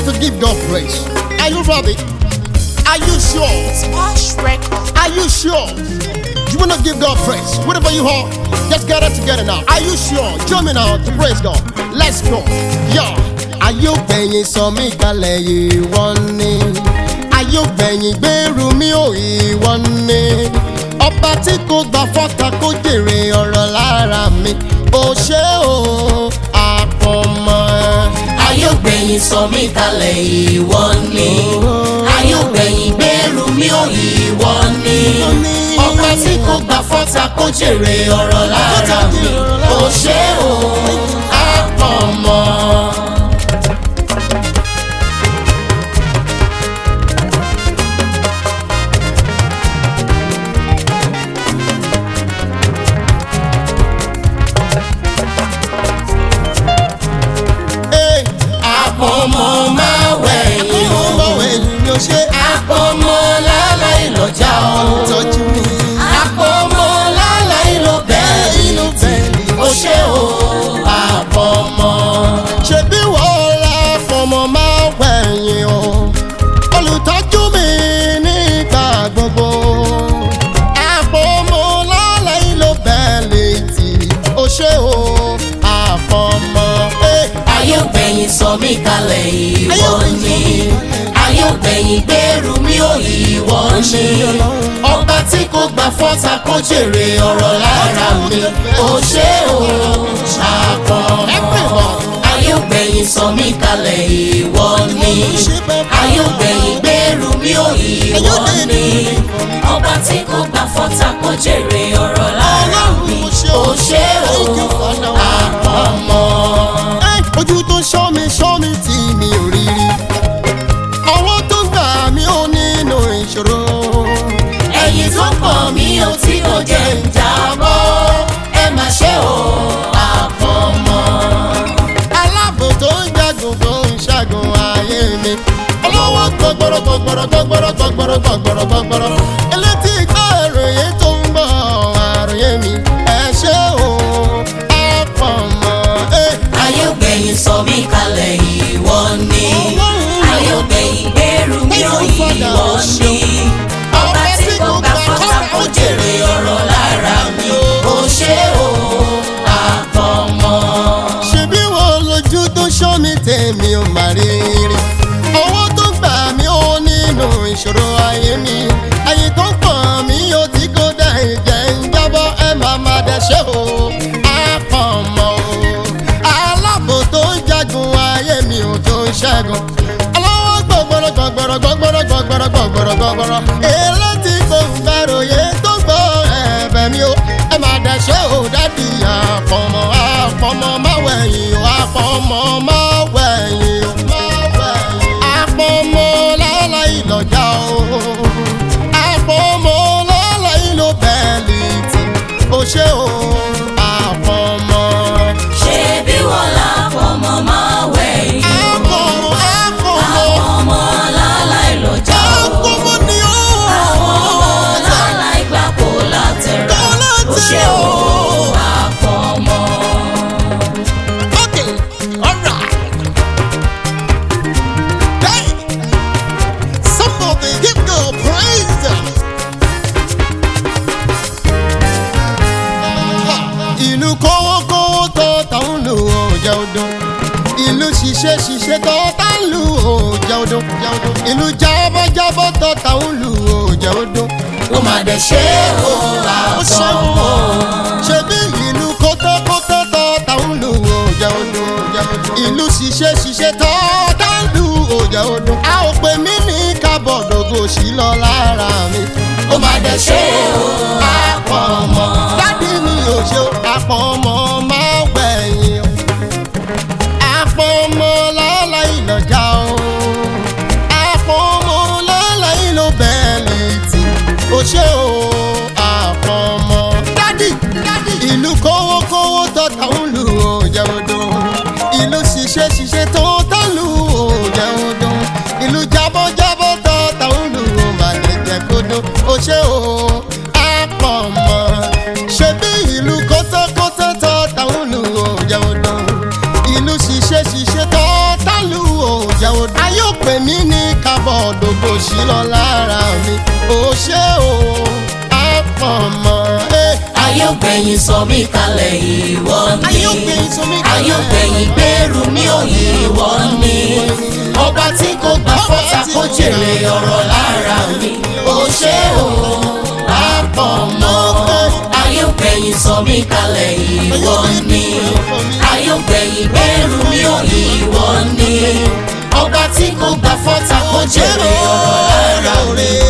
to give God praise. Are you ready? Are you sure? Splash Records. Are you sure? You wanna give God praise? Whatever you are, just get it together now. Are you sure? Join me now to praise God. Let's go. Yeah. Ayọ̀gbẹ̀yìn sọ mí kalẹ̀ ìwọ ni. Ayọ̀gbẹ̀yìn gbèrú mi ò ìwọ ni. Ọba tí kò gbà fọ́ta kó jèrè ọ̀rọ̀ lára mi. Ó ṣé o, àpọ̀mọ́. Ayọ̀gbẹ̀yìn sọ mí kalẹ̀ ìwọ ni. Ayọ̀gbẹ̀yìn gbèrú mi ò ìwọ ni. Ọba tí kò gbà fọ́ta kó jèrè ọ̀rọ̀ lára mi. Ó ṣé o, àpọ̀mọ́. Àpọ̀mọ́ máa wẹ̀yìn o. Àpọ̀mọ́ láláì lọ́jà o. Àpọ̀mọ́ láláì ló bẹ́ẹ̀lì tí. Ó ṣé o, àpọ̀mọ́. Ṣebí wọ́n la àpọ̀mọ́ máa wẹ̀yìn o. Olùtọ́jú mi nígbà gbogbo. Àpọ̀mọ́ láláì ló bẹ́ẹ̀lì tí. Ó ṣé o, àpọ̀mọ́. Ayọ̀gbẹ̀yìn sọ mí kalẹ̀ ìwọ ni. Ayọ̀gbẹ̀yìn gbèrú mi ò ìwọ ni. Ọba tí kò gbà fọ́ta kó jèrè ọ̀rọ̀ lára mi. Ó ṣé o, àpọ̀mọ́. Ayọ̀gbẹ̀yìn sọ mí kalẹ̀ ìwọ ni. Ayọ̀gbẹ̀yìn gbèrú mi ò ìwọ ni. Ọba tí kò gbà fọ́ta kó jèrè ọ̀rọ̀ lára mi. Ó ṣé o, àpọ̀mọ́. Ojú tó ṣọ́ mi tí mi ò rí rí. Ọwọ́ tó gbà mí ò nínú ìṣòro. Ẹ̀yìn tó pọ̀ mí ò tí kò jẹ́ ń jábọ́. Ẹ má ṣe o, àpọ̀mọ́. Aláàbò tó ń jagun tó ń ṣẹ́gun ayé mi. Olówó gbọ̀gbọ̀rọ̀. Elétí ìgbà ìròyìn tó ń bọ̀ àròyé mi. Ẹ ṣé o, àpọ̀mọ́. Ayọ̀gbẹ̀yìn sọ mí kalẹ̀ ìwọ ni. Ayọ̀gbẹ̀yìn gbèrú mi ò ìwọ ni. Ọba tí kò gbà fọ́ta kó jèrè ọ̀rọ̀ lára mi. Ó ṣé o, àpọ̀mọ́. Ṣebí wọn lójú tó ṣọ́ mi tèmi ò má rí rí. Ọwọ́ tó gbà mí ò nínú ìṣòro ayé mi. Ayé tó pọ̀ mí ò tí kò dá ìjẹ́ ń jábọ́ ẹ máa má dẹ́ṣẹ́ o, àpọ̀mọ́. Aláàbò tó ń jagun ayé mi ò tó ń ṣẹ́gun. Ọlọ́wọ́ gbọ̀gbọ̀rọ̀. Elétí gbòǹgbà ròyé tó gbọ́ ẹ̀bẹ̀ mi o. Ẹ máa dẹ́ṣẹ́ o dádì àpọ̀mọ́. Àpọ̀mọ́ máa wẹ̀yìn o. Àpọ̀mọ́ máa wẹ̀yìn o. Àpọ̀mọ́ láláì lọ́jà o. Àpọ̀mọ́ láláì ló bẹ́ẹ̀lì tí. Ó ṣé o, àpọ̀mọ́. Ṣebí wọ́n lápọ̀mọ́ máa wẹ̀yìn o. Àpọ̀mọ́ láláì lọ́jà o. Àpọ̀mọ́ ni ó. Àpọ̀mọ́ láláì gbàpò látẹ̀rà. Ó ṣé o, àpọ̀mọ́. Okay, alright. Hey, somebody give God praise. Ìlú kówókówó tó tàn ń lù ọjà odò. Ìlú ṣiṣẹ́ tó tàn ń lù ọjà odò. Ìlú jábọ́jábọ́ tó tàn ń lù ọjà odò. Ó máa dẹ̀ ṣe o, àpọ̀mọ́. Ṣebí ìlú kótókótó tó tàn ń lù ọjà odò. Ìlú ṣiṣẹ́ tó tàn ń lù ọjà odò. A ò pè mí ní kábọ̀dògò sí lọ lára mi. Ó máa dẹ̀ ṣe o, àpọ̀mọ́. Dádì mi ò ṣe o, àpọ̀mọ́ máa wẹ̀yìn o. Àpọ̀mọ́ láláì lọ́jà o. Àpọ̀mọ́ láláì ló bẹ́ẹ̀lì tí. Ó ṣé o, àpọ̀mọ́. Dádì bọ̀ dògbò sí lọ lára mi ó ṣe o àpọ̀mọ́. ayé ògbẹ̀yìn sọ mí kalẹ̀ ìwọ ni. ayé ògbẹ̀yìn sọ mí kalẹ̀. ayé ògbẹ̀yìn gbèrú mi ò ìwọ ni. ọba tí kò gbà fọ́ta kó jèrè ọ̀rọ̀ lára mi ó ṣe o àpọ̀mọ́. ayé ògbẹ̀yìn sọ mí kalẹ̀ ìwọ ni. ayé ògbẹ̀yìn gbèrú mi ò ìwọ ni. ọba tí kò gbà fọ́ta kó jèrè ọ̀rọ̀ lára mi.